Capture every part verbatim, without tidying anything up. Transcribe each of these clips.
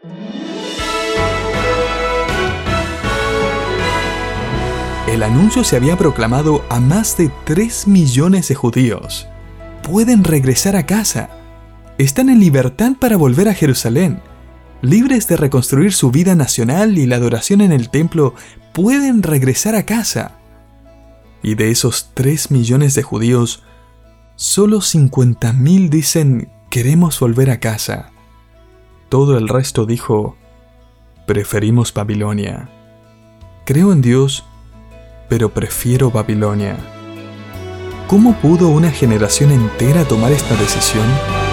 El anuncio se había proclamado a más de tres millones de judíos. Pueden regresar a casa. Están en libertad para volver a Jerusalén. Libres de reconstruir su vida nacional y la adoración en el templo, pueden regresar a casa. Y de esos tres millones de judíos, solo cincuenta mil dicen, queremos volver a casa. Todo el resto dijo, preferimos Babilonia. Creo en Dios, pero prefiero Babilonia. ¿Cómo pudo una generación entera tomar esta decisión?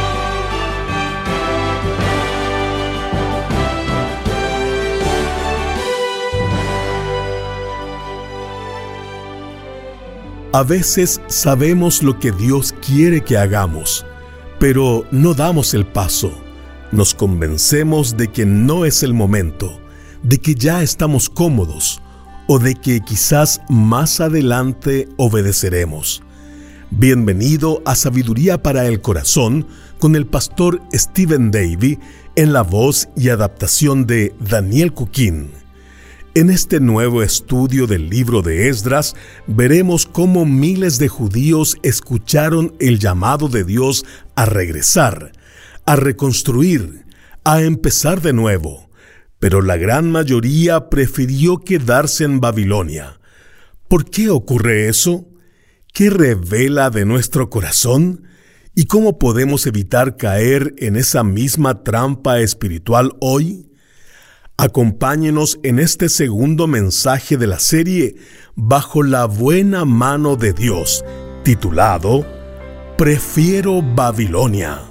A veces sabemos lo que Dios quiere que hagamos, pero no damos el paso. Nos convencemos de que no es el momento, de que ya estamos cómodos o de que quizás más adelante obedeceremos. Bienvenido a Sabiduría para el Corazón con el pastor Stephen Davey en la voz y adaptación de Daniel Cuquín. En este nuevo estudio del libro de Esdras, veremos cómo miles de judíos escucharon el llamado de Dios a regresar, a reconstruir, a empezar de nuevo, pero la gran mayoría prefirió quedarse en Babilonia. ¿Por qué ocurre eso? ¿Qué revela de nuestro corazón? ¿Y cómo podemos evitar caer en esa misma trampa espiritual hoy? Acompáñenos en este segundo mensaje de la serie Bajo la buena mano de Dios, titulado Prefiero Babilonia.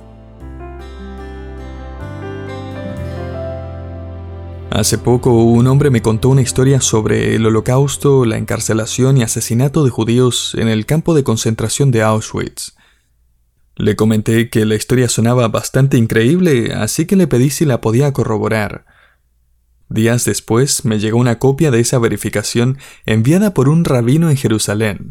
Hace poco un hombre me contó una historia sobre el Holocausto, la encarcelación y asesinato de judíos en el campo de concentración de Auschwitz. Le comenté que la historia sonaba bastante increíble, así que le pedí si la podía corroborar. Días después me llegó una copia de esa verificación enviada por un rabino en Jerusalén.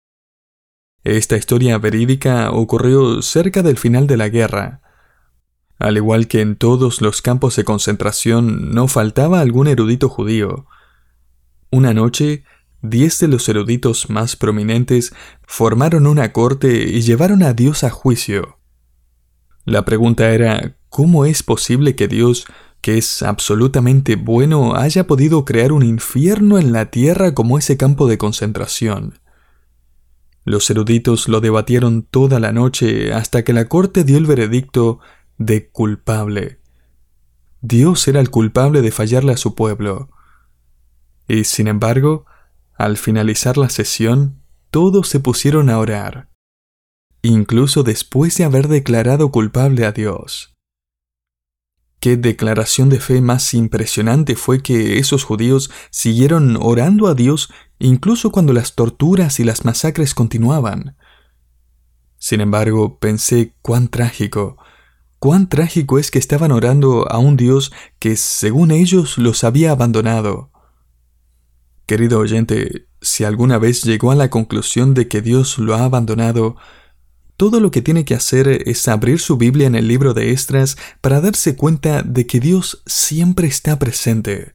Esta historia verídica ocurrió cerca del final de la guerra. Al igual que en todos los campos de concentración, no faltaba algún erudito judío. Una noche, diez de los eruditos más prominentes formaron una corte y llevaron a Dios a juicio. La pregunta era, ¿cómo es posible que Dios, que es absolutamente bueno, haya podido crear un infierno en la tierra como ese campo de concentración? Los eruditos lo debatieron toda la noche hasta que la corte dio el veredicto de culpable. Dios era el culpable de fallarle a su pueblo. Y sin embargo, al finalizar la sesión, todos se pusieron a orar, incluso después de haber declarado culpable a Dios. Qué declaración de fe más impresionante fue que esos judíos siguieron orando a Dios incluso cuando las torturas y las masacres continuaban. Sin embargo, pensé cuán trágico, cuán trágico es que estaban orando a un Dios que, según ellos, los había abandonado. Querido oyente, si alguna vez llegó a la conclusión de que Dios lo ha abandonado, todo lo que tiene que hacer es abrir su Biblia en el libro de Esdras para darse cuenta de que Dios siempre está presente.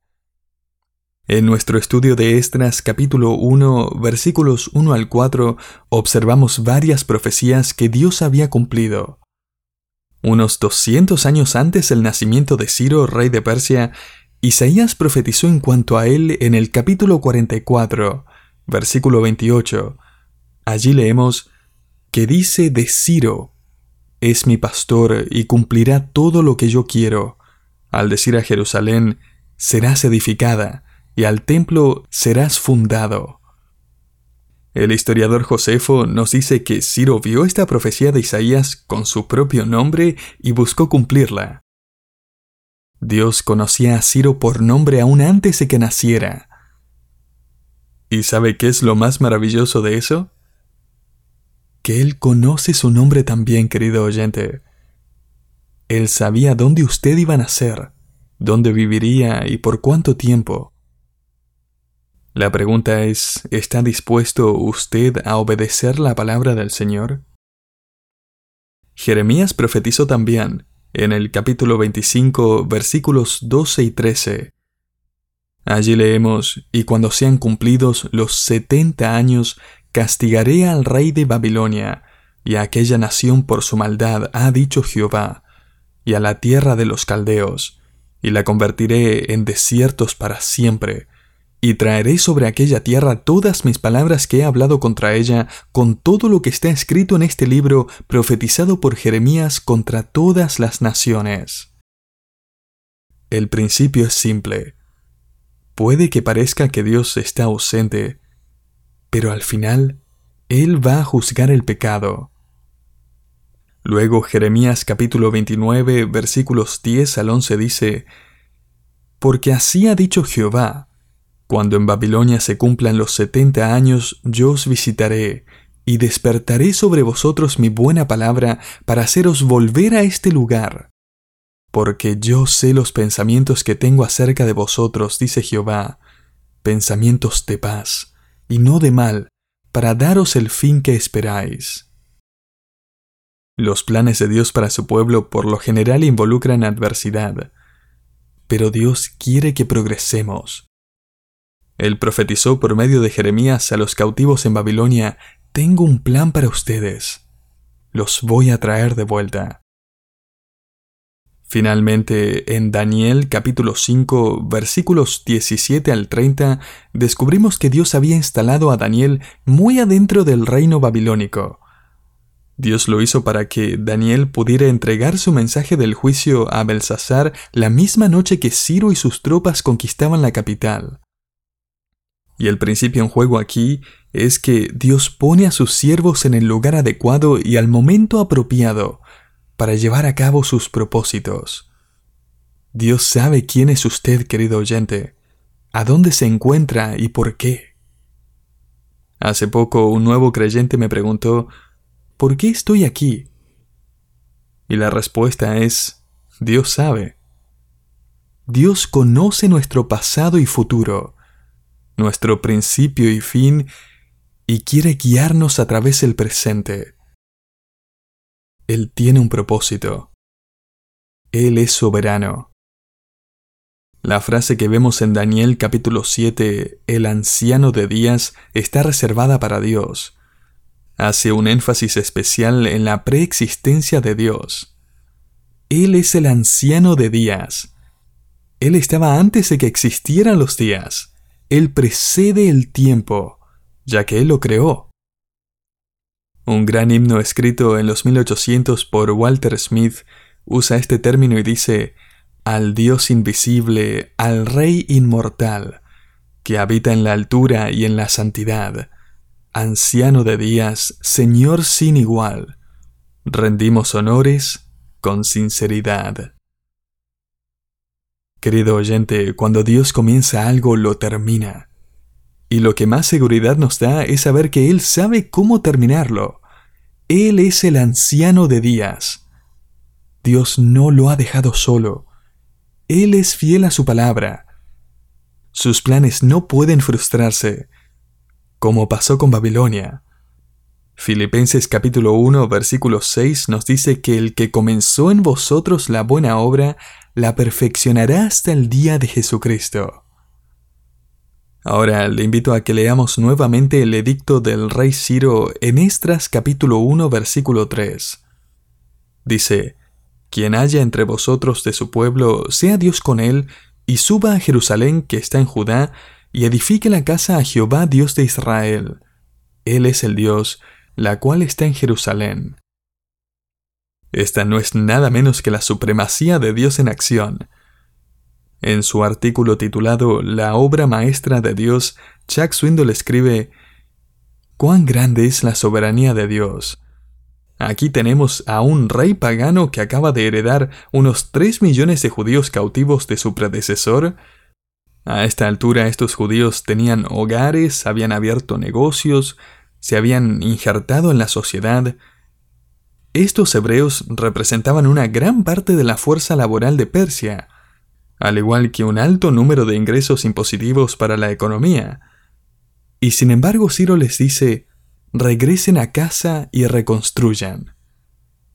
En nuestro estudio de Esdras capítulo uno, versículos uno al cuatro, observamos varias profecías que Dios había cumplido. Unos doscientos años antes del nacimiento de Ciro, rey de Persia, Isaías profetizó en cuanto a él en el capítulo cuarenta y cuatro, versículo veintiocho. Allí leemos que dice de Ciro, es mi pastor y cumplirá todo lo que yo quiero. Al decir a Jerusalén, serás edificada, y al templo serás fundado. El historiador Josefo nos dice que Ciro vio esta profecía de Isaías con su propio nombre y buscó cumplirla. Dios conocía a Ciro por nombre aún antes de que naciera. ¿Y sabe qué es lo más maravilloso de eso? Que Él conoce su nombre también, querido oyente. Él sabía dónde usted iba a nacer, dónde viviría y por cuánto tiempo. La pregunta es, ¿está dispuesto usted a obedecer la palabra del Señor? Jeremías profetizó también, en el capítulo veinticinco, versículos doce y trece. Allí leemos: «Y cuando sean cumplidos los setenta años, castigaré al rey de Babilonia y a aquella nación por su maldad, ha dicho Jehová, y a la tierra de los caldeos, y la convertiré en desiertos para siempre, y traeré sobre aquella tierra todas mis palabras que he hablado contra ella, con todo lo que está escrito en este libro profetizado por Jeremías contra todas las naciones». El principio es simple. Puede que parezca que Dios está ausente, pero al final, Él va a juzgar el pecado. Luego Jeremías capítulo veintinueve, versículos diez al once dice: «Porque así ha dicho Jehová, cuando en Babilonia se cumplan los setenta años, yo os visitaré, y despertaré sobre vosotros mi buena palabra para haceros volver a este lugar. Porque yo sé los pensamientos que tengo acerca de vosotros, dice Jehová, pensamientos de paz, y no de mal, para daros el fin que esperáis». Los planes de Dios para su pueblo por lo general involucran adversidad, pero Dios quiere que progresemos. Él profetizó por medio de Jeremías a los cautivos en Babilonia: «Tengo un plan para ustedes. Los voy a traer de vuelta». Finalmente, en Daniel capítulo cinco, versículos diecisiete al treinta, descubrimos que Dios había instalado a Daniel muy adentro del reino babilónico. Dios lo hizo para que Daniel pudiera entregar su mensaje del juicio a Belsasar la misma noche que Ciro y sus tropas conquistaban la capital. Y el principio en juego aquí es que Dios pone a sus siervos en el lugar adecuado y al momento apropiado para llevar a cabo sus propósitos. Dios sabe quién es usted, querido oyente, a dónde se encuentra y por qué. Hace poco un nuevo creyente me preguntó: ¿por qué estoy aquí? Y la respuesta es: Dios sabe. Dios conoce nuestro pasado y futuro, nuestro principio y fin, y quiere guiarnos a través del presente. Él tiene un propósito. Él es soberano. La frase que vemos en Daniel capítulo siete, el anciano de días, está reservada para Dios. Hace un énfasis especial en la preexistencia de Dios. Él es el anciano de días. Él estaba antes de que existieran los días. Él precede el tiempo, ya que Él lo creó. Un gran himno escrito en los mil ochocientos por Walter Smith usa este término y dice: «Al Dios invisible, al Rey inmortal, que habita en la altura y en la santidad, anciano de días, Señor sin igual, rendimos honores con sinceridad». Querido oyente, cuando Dios comienza algo, lo termina. Y lo que más seguridad nos da es saber que Él sabe cómo terminarlo. Él es el anciano de días. Dios no lo ha dejado solo. Él es fiel a su palabra. Sus planes no pueden frustrarse, como pasó con Babilonia. Filipenses capítulo uno, versículo seis nos dice que el que comenzó en vosotros la buena obra, la perfeccionará hasta el día de Jesucristo. Ahora le invito a que leamos nuevamente el edicto del rey Ciro en Esdras capítulo uno, versículo tres. Dice: «Quien haya entre vosotros de su pueblo, sea Dios con él, y suba a Jerusalén que está en Judá, y edifique la casa a Jehová Dios de Israel. Él es el Dios, la cual está en Jerusalén». Esta no es nada menos que la supremacía de Dios en acción. En su artículo titulado «La obra maestra de Dios», Chuck Swindoll escribe: «¿Cuán grande es la soberanía de Dios? Aquí tenemos a un rey pagano que acaba de heredar unos tres millones de judíos cautivos de su predecesor. A esta altura estos judíos tenían hogares, habían abierto negocios, se habían injertado en la sociedad. Estos hebreos representaban una gran parte de la fuerza laboral de Persia, al igual que un alto número de ingresos impositivos para la economía. Y sin embargo Ciro les dice: regresen a casa y reconstruyan.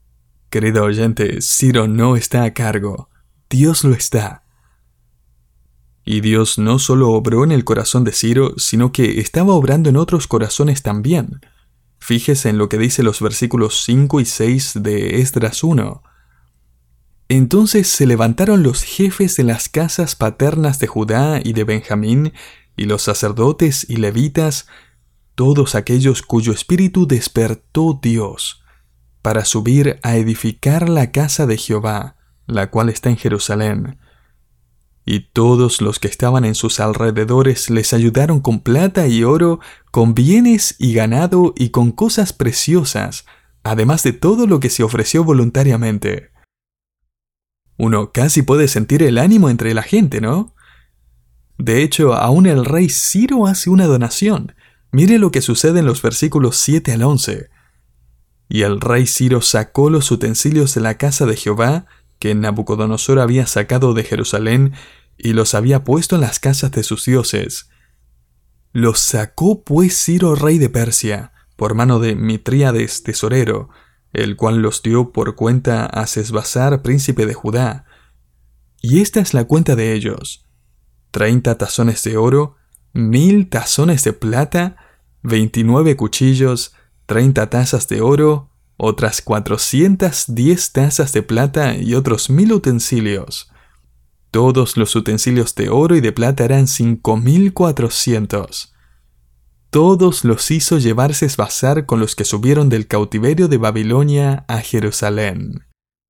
Querido oyente, Ciro no está a cargo, Dios lo está. Y Dios no solo obró en el corazón de Ciro, sino que estaba obrando en otros corazones también. Fíjese en lo que dice los versículos cinco y seis de Esdras uno. Entonces se levantaron los jefes de las casas paternas de Judá y de Benjamín, y los sacerdotes y levitas, todos aquellos cuyo espíritu despertó Dios, para subir a edificar la casa de Jehová, la cual está en Jerusalén. Y todos los que estaban en sus alrededores les ayudaron con plata y oro, con bienes y ganado y con cosas preciosas, además de todo lo que se ofreció voluntariamente. Uno casi puede sentir el ánimo entre la gente, ¿no? De hecho, aún el rey Ciro hace una donación. Mire lo que sucede en los versículos siete al once. Y el rey Ciro sacó los utensilios de la casa de Jehová, que Nabucodonosor había sacado de Jerusalén, y los había puesto en las casas de sus dioses. Los sacó pues Ciro rey de Persia, por mano de Mitríades tesorero, el cual los dio por cuenta a Sesbazar príncipe de Judá. Y esta es la cuenta de ellos: treinta tazones de oro, mil tazones de plata, veintinueve cuchillos, treinta tazas de oro, otras cuatrocientas diez tazas de plata y otros mil utensilios. Todos los utensilios de oro y de plata eran cinco mil cuatrocientos. Todos los hizo llevar Sesbazar con los que subieron del cautiverio de Babilonia a Jerusalén.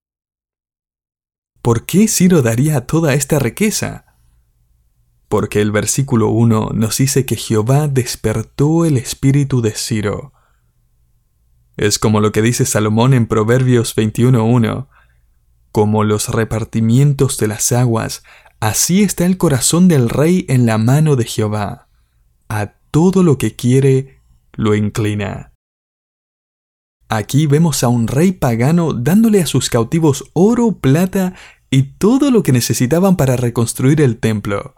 ¿Por qué Ciro daría toda esta riqueza? Porque el versículo uno nos dice que Jehová despertó el espíritu de Ciro. Es como lo que dice Salomón en Proverbios veintiuno uno. Como los repartimientos de las aguas, así está el corazón del rey en la mano de Jehová. A todo lo que quiere, lo inclina. Aquí vemos a un rey pagano dándole a sus cautivos oro, plata y todo lo que necesitaban para reconstruir el templo.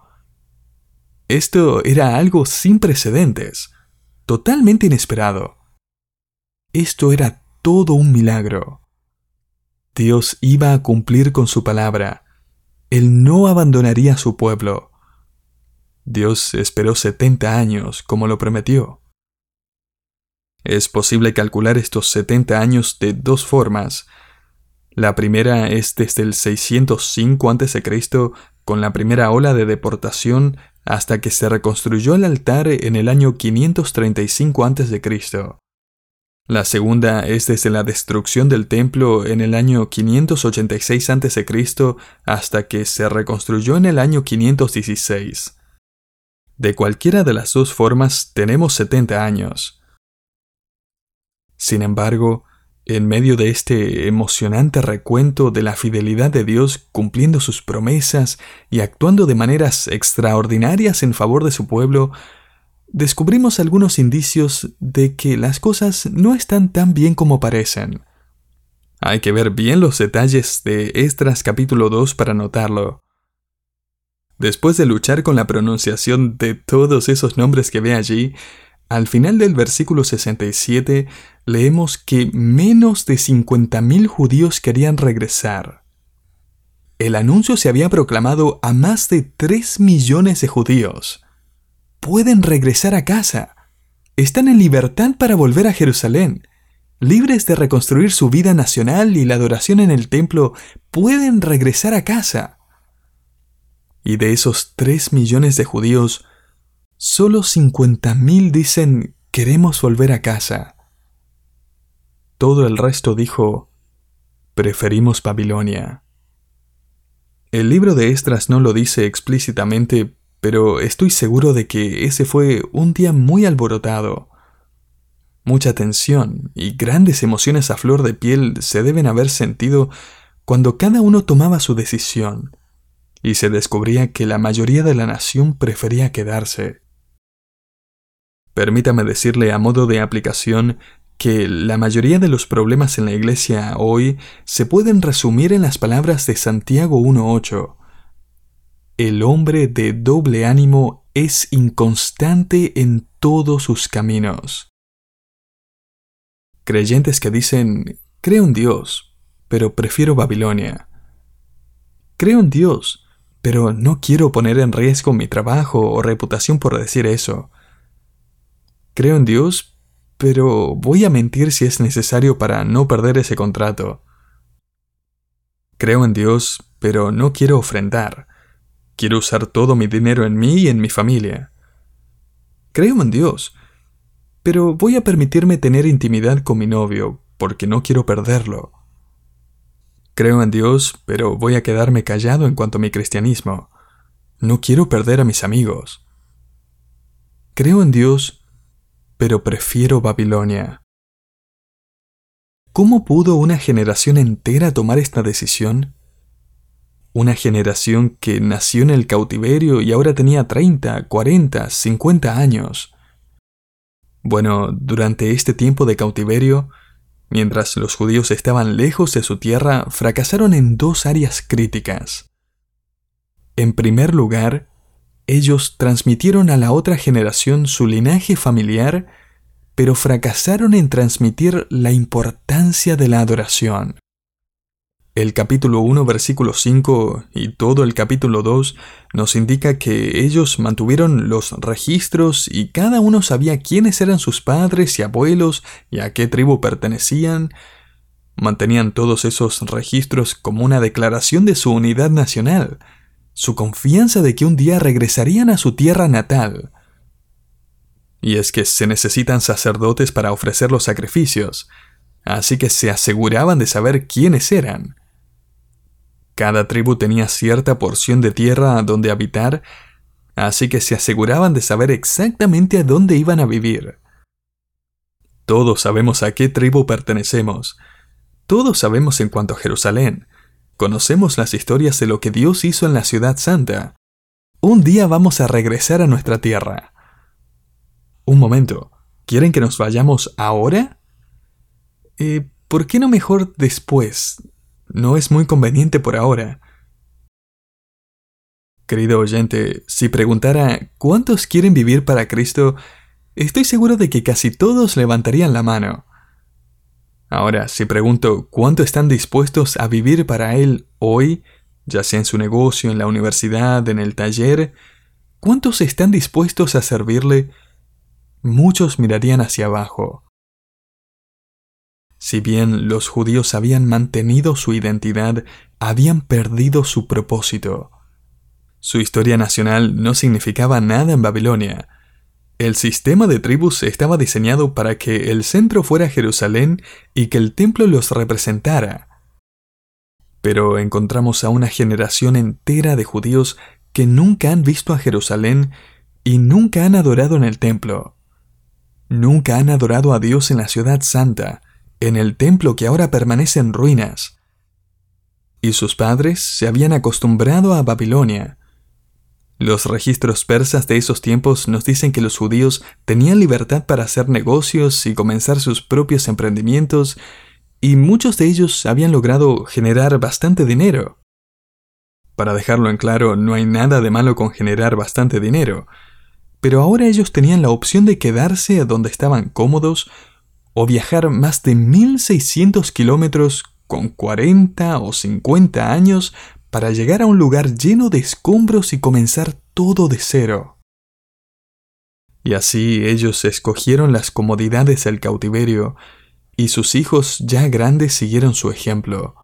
Esto era algo sin precedentes, totalmente inesperado. Esto era todo un milagro. Dios iba a cumplir con su palabra. Él no abandonaría a su pueblo. Dios esperó setenta años, como lo prometió. Es posible calcular estos setenta años de dos formas. La primera es desde el seiscientos cinco antes de Cristo, con la primera ola de deportación, hasta que se reconstruyó el altar en el año quinientos treinta y cinco antes de Cristo. La segunda es desde la destrucción del templo en el año quinientos ochenta y seis antes de Cristo hasta que se reconstruyó en el año quinientos dieciséis. De cualquiera de las dos formas tenemos setenta años. Sin embargo, en medio de este emocionante recuento de la fidelidad de Dios cumpliendo sus promesas y actuando de maneras extraordinarias en favor de su pueblo, descubrimos algunos indicios de que las cosas no están tan bien como parecen. Hay que ver bien los detalles de Esdras capítulo dos para notarlo. Después de luchar con la pronunciación de todos esos nombres que ve allí, al final del versículo sesenta y siete leemos que menos de cincuenta mil judíos querían regresar. El anuncio se había proclamado a más de tres millones de judíos. Pueden regresar a casa. Están en libertad para volver a Jerusalén. Libres de reconstruir su vida nacional y la adoración en el templo, pueden regresar a casa. Y de esos tres millones de judíos, solo cincuenta mil dicen queremos volver a casa. Todo el resto dijo, preferimos Babilonia. El libro de Esdras no lo dice explícitamente, pero estoy seguro de que ese fue un día muy alborotado. Mucha tensión y grandes emociones a flor de piel se deben haber sentido cuando cada uno tomaba su decisión y se descubría que la mayoría de la nación prefería quedarse. Permítame decirle a modo de aplicación que la mayoría de los problemas en la iglesia hoy se pueden resumir en las palabras de Santiago uno ocho. El hombre de doble ánimo es inconstante en todos sus caminos. Creyentes que dicen, creo en Dios, pero prefiero Babilonia. Creo en Dios, pero no quiero poner en riesgo mi trabajo o reputación por decir eso. Creo en Dios, pero voy a mentir si es necesario para no perder ese contrato. Creo en Dios, pero no quiero ofrendar. Quiero usar todo mi dinero en mí y en mi familia. Creo en Dios, pero voy a permitirme tener intimidad con mi novio, porque no quiero perderlo. Creo en Dios, pero voy a quedarme callado en cuanto a mi cristianismo. No quiero perder a mis amigos. Creo en Dios, pero prefiero Babilonia. ¿Cómo pudo una generación entera tomar esta decisión? Una generación que nació en el cautiverio y ahora tenía treinta, cuarenta, cincuenta años. Bueno, durante este tiempo de cautiverio, mientras los judíos estaban lejos de su tierra, fracasaron en dos áreas críticas. En primer lugar, ellos transmitieron a la otra generación su linaje familiar, pero fracasaron en transmitir la importancia de la adoración. El capítulo uno, versículo cinco y todo el capítulo dos nos indica que ellos mantuvieron los registros y cada uno sabía quiénes eran sus padres y abuelos y a qué tribu pertenecían. Mantenían todos esos registros como una declaración de su unidad nacional, su confianza de que un día regresarían a su tierra natal. Y es que se necesitan sacerdotes para ofrecer los sacrificios, así que se aseguraban de saber quiénes eran. Cada tribu tenía cierta porción de tierra donde habitar, así que se aseguraban de saber exactamente a dónde iban a vivir. Todos sabemos a qué tribu pertenecemos. Todos sabemos en cuanto a Jerusalén. Conocemos las historias de lo que Dios hizo en la ciudad santa. Un día vamos a regresar a nuestra tierra. Un momento, ¿quieren que nos vayamos ahora? Eh, ¿por qué no mejor después? No es muy conveniente por ahora. Querido oyente, si preguntara ¿cuántos quieren vivir para Cristo?, estoy seguro de que casi todos levantarían la mano. Ahora, si pregunto ¿cuánto están dispuestos a vivir para Él hoy?, ya sea en su negocio, en la universidad, en el taller, ¿cuántos están dispuestos a servirle? Muchos mirarían hacia abajo. Si bien los judíos habían mantenido su identidad, habían perdido su propósito. Su historia nacional no significaba nada en Babilonia. El sistema de tribus estaba diseñado para que el centro fuera Jerusalén y que el templo los representara. Pero encontramos a una generación entera de judíos que nunca han visto a Jerusalén y nunca han adorado en el templo. Nunca han adorado a Dios en la ciudad santa, en el templo que ahora permanece en ruinas. Y sus padres se habían acostumbrado a Babilonia. Los registros persas de esos tiempos nos dicen que los judíos tenían libertad para hacer negocios y comenzar sus propios emprendimientos, y muchos de ellos habían logrado generar bastante dinero. Para dejarlo en claro, no hay nada de malo con generar bastante dinero, pero ahora ellos tenían la opción de quedarse donde estaban cómodos o viajar más de mil seiscientos kilómetros con cuarenta o cincuenta años para llegar a un lugar lleno de escombros y comenzar todo de cero. Y así ellos escogieron las comodidades del cautiverio, y sus hijos ya grandes siguieron su ejemplo.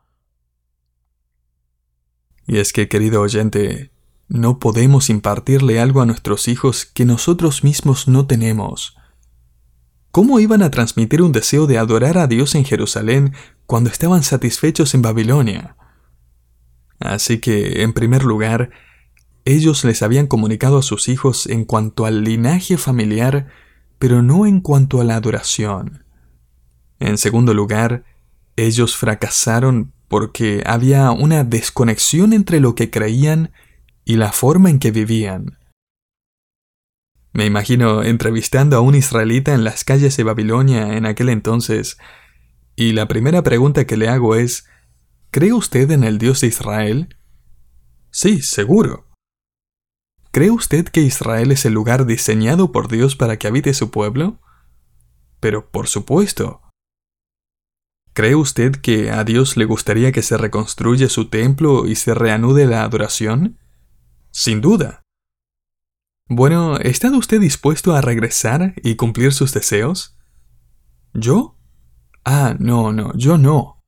Y es que, querido oyente, no podemos impartirle algo a nuestros hijos que nosotros mismos no tenemos. ¿Cómo iban a transmitir un deseo de adorar a Dios en Jerusalén cuando estaban satisfechos en Babilonia? Así que, en primer lugar, ellos les habían comunicado a sus hijos en cuanto al linaje familiar, pero no en cuanto a la adoración. En segundo lugar, ellos fracasaron porque había una desconexión entre lo que creían y la forma en que vivían. Me imagino entrevistando a un israelita en las calles de Babilonia en aquel entonces, y la primera pregunta que le hago es: ¿cree usted en el Dios de Israel? Sí, seguro. ¿Cree usted que Israel es el lugar diseñado por Dios para que habite su pueblo? Pero por supuesto. ¿Cree usted que a Dios le gustaría que se reconstruya su templo y se reanude la adoración? Sin duda. Bueno, ¿está usted dispuesto a regresar y cumplir sus deseos? ¿Yo? Ah, no, no, yo no.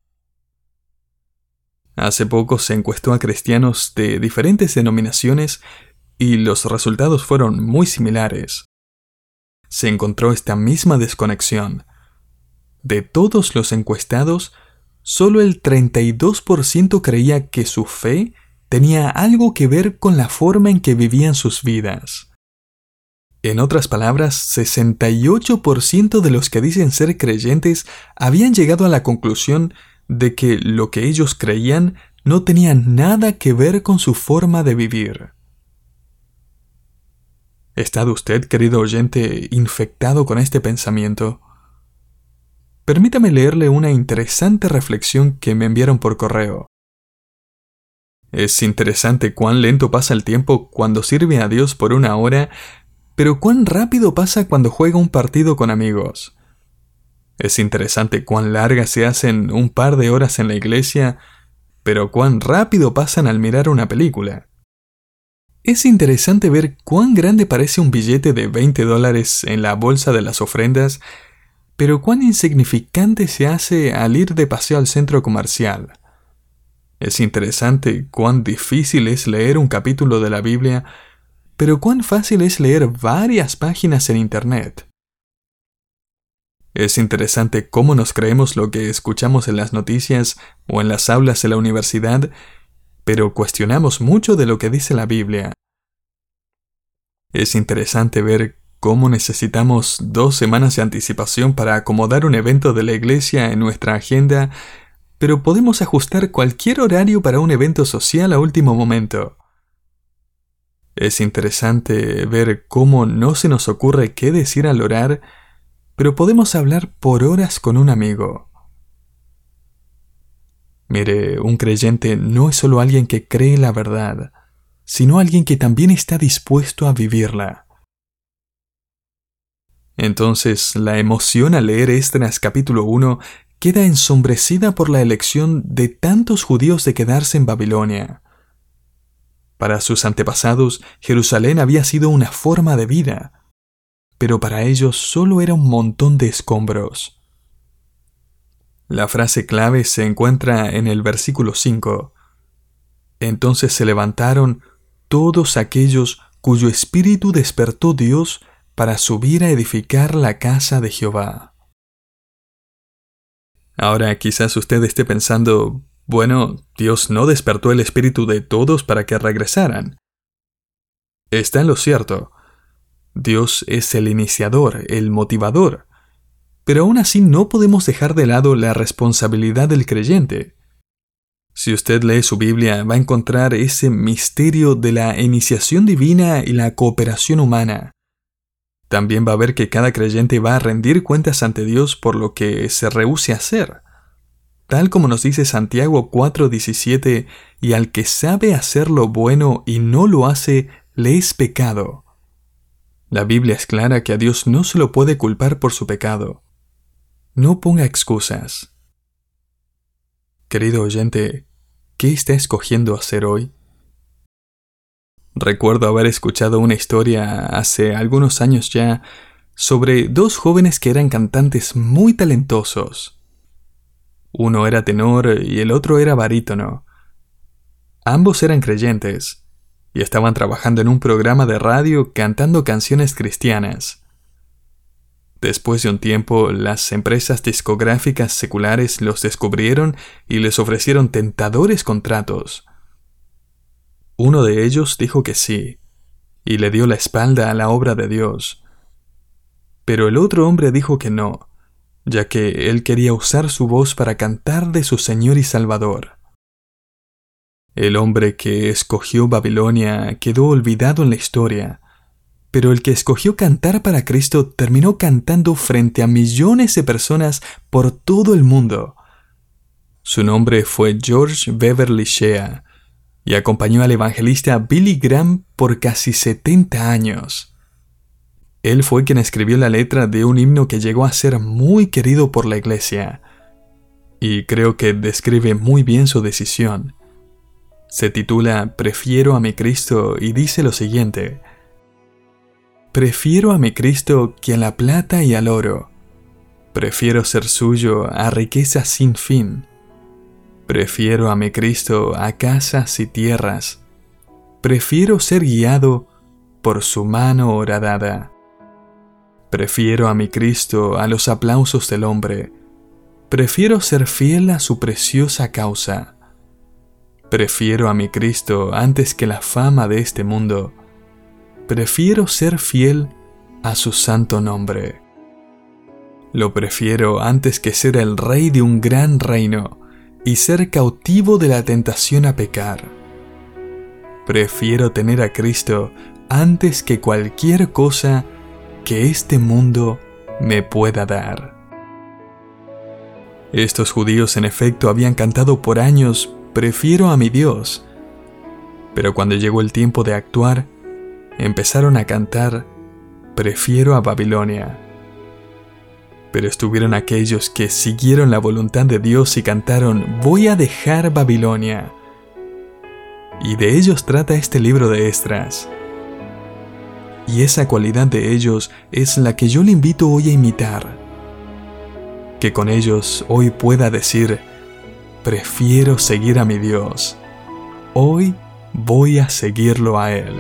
Hace poco se encuestó a cristianos de diferentes denominaciones y los resultados fueron muy similares. Se encontró esta misma desconexión. De todos los encuestados, solo el treinta y dos por ciento creía que su fe tenía algo que ver con la forma en que vivían sus vidas. En otras palabras, sesenta y ocho por ciento de los que dicen ser creyentes habían llegado a la conclusión de que lo que ellos creían no tenía nada que ver con su forma de vivir. ¿Está usted, querido oyente, infectado con este pensamiento? Permítame leerle una interesante reflexión que me enviaron por correo. Es interesante cuán lento pasa el tiempo cuando sirve a Dios por una hora, pero cuán rápido pasa cuando juega un partido con amigos. Es interesante cuán largas se hacen un par de horas en la iglesia, pero cuán rápido pasan al mirar una película. Es interesante ver cuán grande parece un billete de veinte dólares en la bolsa de las ofrendas, pero cuán insignificante se hace al ir de paseo al centro comercial. Es interesante cuán difícil es leer un capítulo de la Biblia, pero cuán fácil es leer varias páginas en Internet. Es interesante cómo nos creemos lo que escuchamos en las noticias o en las aulas de la universidad, pero cuestionamos mucho de lo que dice la Biblia. Es interesante ver cómo necesitamos dos semanas de anticipación para acomodar un evento de la iglesia en nuestra agenda, pero podemos ajustar cualquier horario para un evento social a último momento. Es interesante ver cómo no se nos ocurre qué decir al orar, pero podemos hablar por horas con un amigo. Mire, un creyente no es solo alguien que cree la verdad, sino alguien que también está dispuesto a vivirla. Entonces, la emoción al leer Esdras capítulo uno queda ensombrecida por la elección de tantos judíos de quedarse en Babilonia. Para sus antepasados, Jerusalén había sido una forma de vida, pero para ellos solo era un montón de escombros. La frase clave se encuentra en el versículo cinco. Entonces se levantaron todos aquellos cuyo espíritu despertó Dios para subir a edificar la casa de Jehová. Ahora quizás usted esté pensando, bueno, Dios no despertó el espíritu de todos para que regresaran. Está en lo cierto. Dios es el iniciador, el motivador. Pero aún así no podemos dejar de lado la responsabilidad del creyente. Si usted lee su Biblia, va a encontrar ese misterio de la iniciación divina y la cooperación humana. También va a ver que cada creyente va a rendir cuentas ante Dios por lo que se rehúse a hacer. Tal como nos dice Santiago cuatro diecisiete, y al que sabe hacer lo bueno y no lo hace, le es pecado. La Biblia es clara que a Dios no se lo puede culpar por su pecado. No ponga excusas. Querido oyente, ¿qué está escogiendo hacer hoy? Recuerdo haber escuchado una historia hace algunos años ya sobre dos jóvenes que eran cantantes muy talentosos. Uno era tenor y el otro era barítono. Ambos eran creyentes y estaban trabajando en un programa de radio cantando canciones cristianas. Después de un tiempo, las empresas discográficas seculares los descubrieron y les ofrecieron tentadores contratos. Uno de ellos dijo que sí, y le dio la espalda a la obra de Dios. Pero el otro hombre dijo que no, ya que él quería usar su voz para cantar de su Señor y Salvador. El hombre que escogió Babilonia quedó olvidado en la historia, pero el que escogió cantar para Cristo terminó cantando frente a millones de personas por todo el mundo. Su nombre fue George Beverly Shea, y acompañó al evangelista Billy Graham por casi setenta años. Él fue quien escribió la letra de un himno que llegó a ser muy querido por la iglesia. y creo que describe muy bien su decisión. Se titula Prefiero a mi Cristo y dice lo siguiente: Prefiero a mi Cristo que a la plata y al oro. Prefiero ser suyo a riquezas sin fin. Prefiero a mi Cristo a casas y tierras. Prefiero ser guiado por su mano horadada. Prefiero a mi Cristo a los aplausos del hombre. Prefiero ser fiel a su preciosa causa. Prefiero a mi Cristo antes que la fama de este mundo. Prefiero ser fiel a su santo nombre. Lo prefiero antes que ser el rey de un gran reino y ser cautivo de la tentación a pecar. Prefiero tener a Cristo antes que cualquier cosa que este mundo me pueda dar. Estos judíos en efecto habían cantado por años «Prefiero a mi Dios», pero cuando llegó el tiempo de actuar, empezaron a cantar «Prefiero a Babilonia». Pero estuvieron aquellos que siguieron la voluntad de Dios y cantaron «Voy a dejar Babilonia». Y de ellos trata este libro de Esdras. Y esa cualidad de ellos es la que yo le invito hoy a imitar. Que con ellos hoy pueda decir, prefiero seguir a mi Dios. Hoy voy a seguirlo a Él.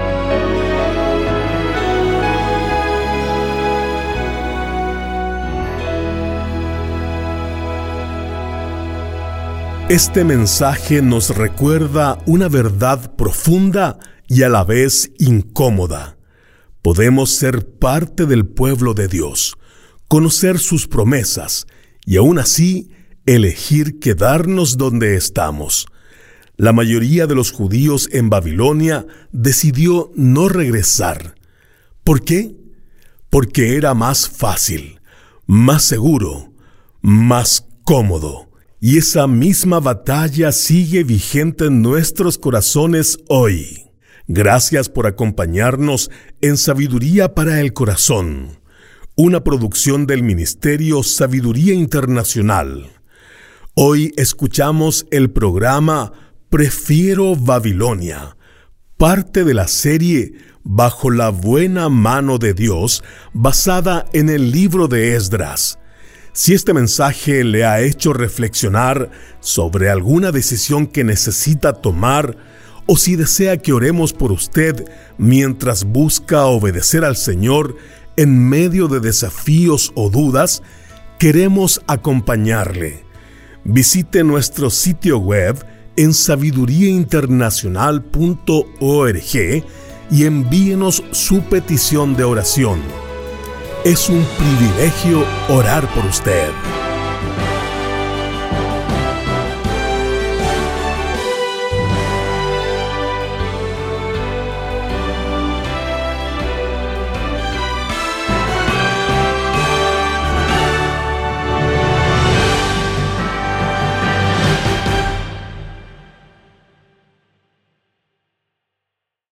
Este mensaje nos recuerda una verdad profunda y a la vez incómoda. Podemos ser parte del pueblo de Dios, conocer sus promesas y aún así elegir quedarnos donde estamos. La mayoría de los judíos en Babilonia decidió no regresar. ¿Por qué? Porque era más fácil, más seguro, más cómodo. Y esa misma batalla sigue vigente en nuestros corazones hoy. Gracias por acompañarnos en Sabiduría para el Corazón, una producción del Ministerio Sabiduría Internacional. Hoy escuchamos el programa Prefiero Babilonia, parte de la serie Bajo la buena mano de Dios, basada en el libro de Esdras. Si este mensaje le ha hecho reflexionar sobre alguna decisión que necesita tomar, o si desea que oremos por usted mientras busca obedecer al Señor en medio de desafíos o dudas, queremos acompañarle. Visite nuestro sitio web en sabiduría internacional punto org y envíenos su petición de oración. Es un privilegio orar por usted.